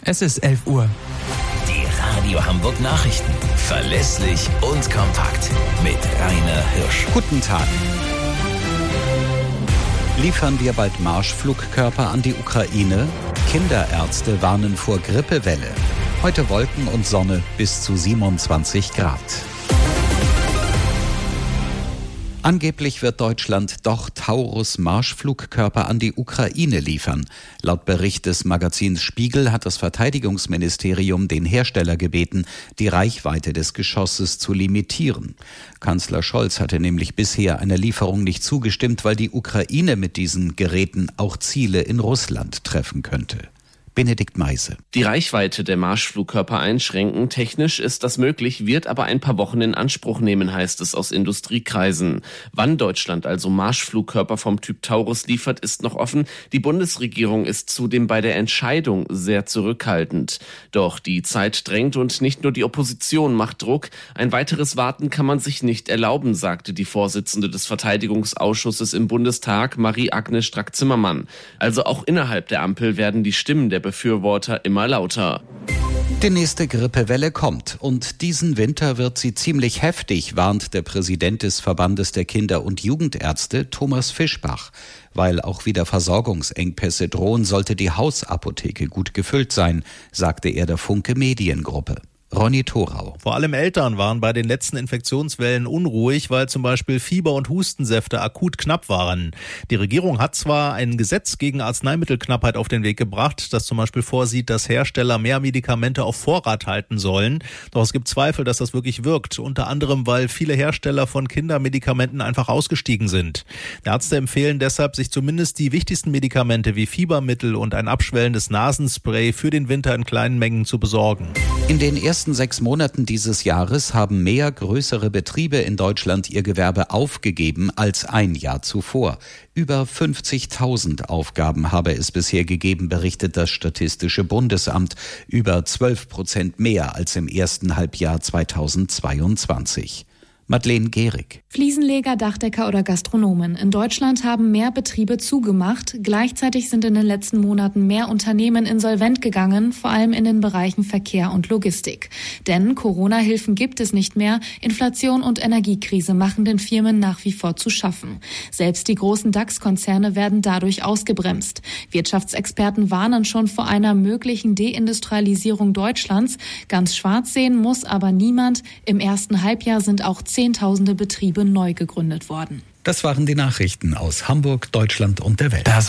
Es ist 11 Uhr. Die Radio Hamburg Nachrichten. Verlässlich und kompakt. Mit Rainer Hirsch. Guten Tag. Liefern wir bald Marschflugkörper an die Ukraine? Kinderärzte warnen vor Grippewelle. Heute Wolken und Sonne bis zu 27 Grad. Angeblich wird Deutschland doch Taurus-Marschflugkörper an die Ukraine liefern. Laut Bericht des Magazins Spiegel hat das Verteidigungsministerium den Hersteller gebeten, die Reichweite des Geschosses zu limitieren. Kanzler Scholz hatte nämlich bisher einer Lieferung nicht zugestimmt, weil die Ukraine mit diesen Geräten auch Ziele in Russland treffen könnte. Benedikt Meise. Die Reichweite der Marschflugkörper einschränken. Technisch ist das möglich, wird aber ein paar Wochen in Anspruch nehmen, heißt es aus Industriekreisen. Wann Deutschland also Marschflugkörper vom Typ Taurus liefert, ist noch offen. Die Bundesregierung ist zudem bei der Entscheidung sehr zurückhaltend. Doch die Zeit drängt und nicht nur die Opposition macht Druck. Ein weiteres Warten kann man sich nicht erlauben, sagte die Vorsitzende des Verteidigungsausschusses im Bundestag, Marie-Agnes Strack-Zimmermann. Also auch innerhalb der Ampel werden die Stimmen der Befürworter immer lauter. Die nächste Grippewelle kommt und diesen Winter wird sie ziemlich heftig, warnt der Präsident des Verbandes der Kinder- und Jugendärzte, Thomas Fischbach. Weil auch wieder Versorgungsengpässe drohen, sollte die Hausapotheke gut gefüllt sein, sagte er der Funke Mediengruppe. Ronny Thorau. Vor allem Eltern waren bei den letzten Infektionswellen unruhig, weil zum Beispiel Fieber- und Hustensäfte akut knapp waren. Die Regierung hat zwar ein Gesetz gegen Arzneimittelknappheit auf den Weg gebracht, das zum Beispiel vorsieht, dass Hersteller mehr Medikamente auf Vorrat halten sollen. Doch es gibt Zweifel, dass das wirklich wirkt. Unter anderem, weil viele Hersteller von Kindermedikamenten einfach ausgestiegen sind. Die Ärzte empfehlen deshalb, sich zumindest die wichtigsten Medikamente wie Fiebermittel und ein abschwellendes Nasenspray für den Winter in kleinen Mengen zu besorgen. In den ersten 6 Monaten dieses Jahres haben mehr größere Betriebe in Deutschland ihr Gewerbe aufgegeben als ein Jahr zuvor. Über 50.000 Aufgaben habe es bisher gegeben, berichtet das Statistische Bundesamt. Über 12% mehr als im ersten Halbjahr 2022. Madeleine Gehrig. Fliesenleger, Dachdecker oder Gastronomen. In Deutschland haben mehr Betriebe zugemacht. Gleichzeitig sind in den letzten Monaten mehr Unternehmen insolvent gegangen, vor allem in den Bereichen Verkehr und Logistik. Denn Corona-Hilfen gibt es nicht mehr. Inflation und Energiekrise machen den Firmen nach wie vor zu schaffen. Selbst die großen DAX-Konzerne werden dadurch ausgebremst. Wirtschaftsexperten warnen schon vor einer möglichen Deindustrialisierung Deutschlands. Ganz schwarz sehen muss aber niemand. Im ersten Halbjahr sind auch Zehntausende Betriebe neu gegründet worden. Das waren die Nachrichten aus Hamburg, Deutschland und der Welt.